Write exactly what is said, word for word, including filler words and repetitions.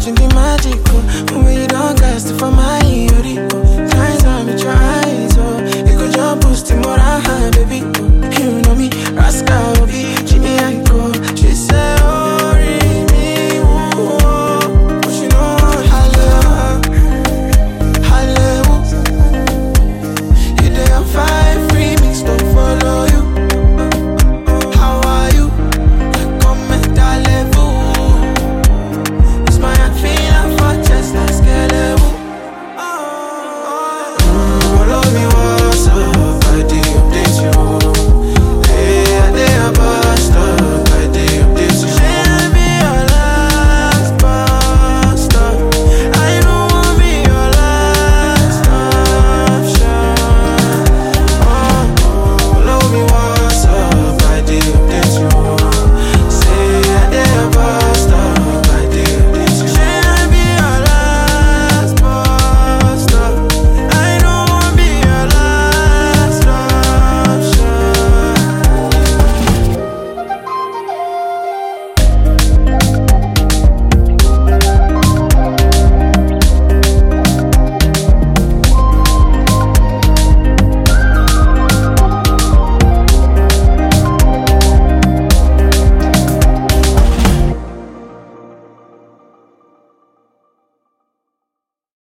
imagine the magic, oh. When you don't cast it for my yori, oh. Times I'm with your eyes, oh. You could just boost the moral, baby, oh. You know me, rascal, be